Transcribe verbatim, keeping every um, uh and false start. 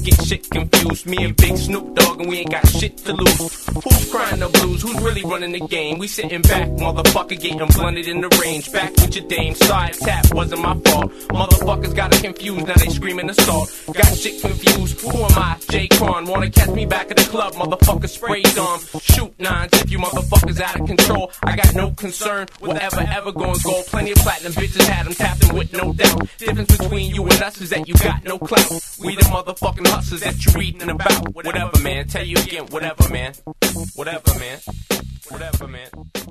get shit confused. Me and Big Snoop Dogg and we ain't got shit to lose. Who's crying the blues? Who's really running the game? We sitting back, motherfucker, getting blunted in the range. Back with your dame, side tap, wasn't my fault. Motherfuckers got it confused, now they screaming assault. Got shit confused, who am I? J. Kron, wanna catch me back at the club, motherfucker, spray dumb. Shoot nines if you motherfuckers out of control. I got no concern with ever, ever going gold. Plenty of platinum bitches had them tapping with no doubt. Difference between you and us is that you got no clout. We the motherfucking hustlers that you reading about. Whatever, man, tell you again, whatever, man. Whatever, man. Whatever, man.